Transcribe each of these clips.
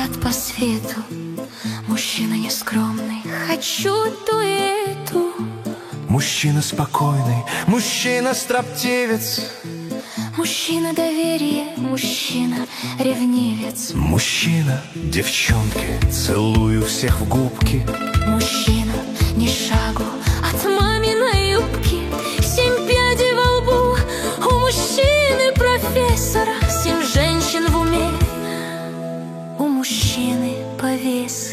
бродят по свету, мужчина нескромный, хочу дуэту. Мужчина спокойный, мужчина строптивец, Мужчина доверие, мужчина ревнивец. мужчина девчонки, целую всех в губки. Мужчина ни шагу от маминой юбки. 7 пядей во лбу у мужчины профессора, 7 женщин в уме у мужчины повесы.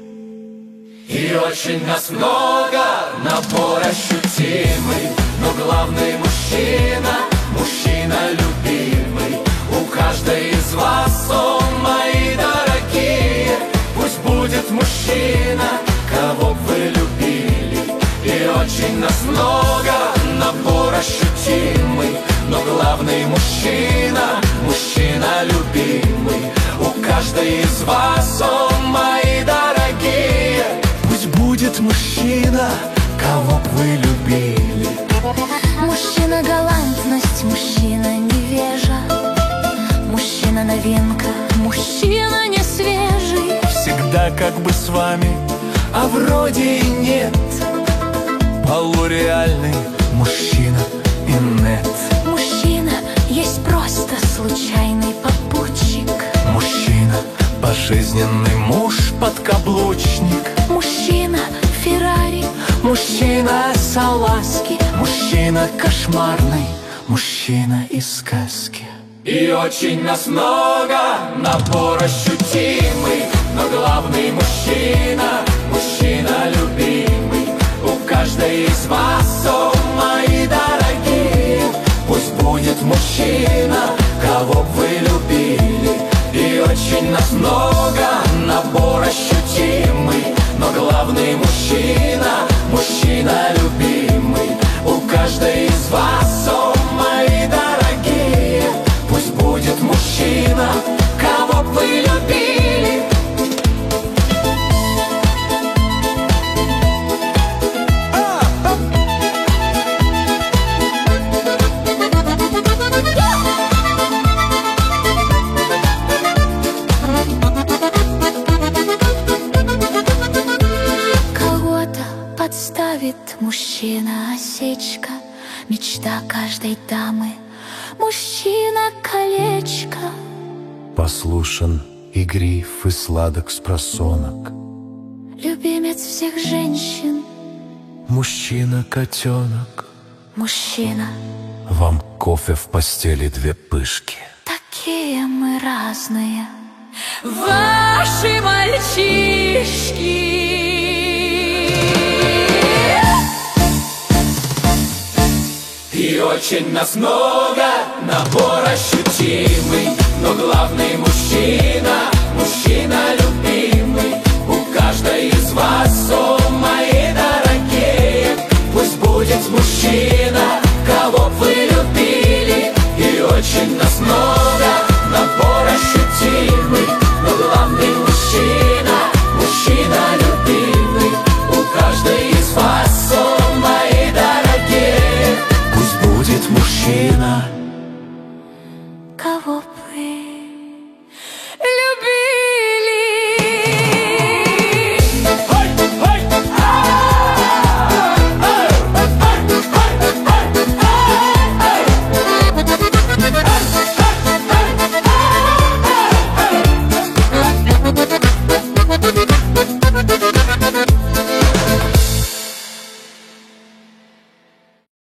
И очень нас много, набор ощутимый, но главный мужчина, мужчина любимый. У каждой из вас он, мои дорогие, пусть будет мужчина, кого б вы любили. И очень нас много, набор ощутимый, но главный мужчина, мужчина любимый. У каждой из вас он, мои дорогие, пусть будет мужчина, кого б вы любили. Мужчина галантность, мужчина невежа, мужчина новинка, мужчина не свежий. Всегда как бы с вами, А вроде и нет. полуреальный мужчина и нет. Мужчина есть просто случайный попутчик. Мужчина, пожизненный муж, подкаблучник. Мужчина Феррари, Мужчина салазки, мужчина кошмарный, мужчина из сказки. И очень нас много, набор ощутимый, но главный мужчина, мужчина любимый. У каждой из вас, о, мои дорогие, пусть будет мужчина, кого б вы любили. И очень нас много, набор ощутимый, но главный мужчина, мужчина любимый. У каждой из вас, о, мои дорогие, пусть будет мужчина, кого б вы любили. кого-то подставит мужчина осечка, мечта каждой дамы, мужчина колечко. Послушен, игрив и сладок спросонок. Любимец всех женщин, Мужчина-котенок, мужчина. вам кофе в постели 2 пышки. Такие мы разные, ваши мальчишки. И очень нас много, набор ощутимый, но главный мужчина, мужчина любимый. У каждой из вас, о, мои дорогие, пусть будет мужчина, кого б вы любили. И очень нас много,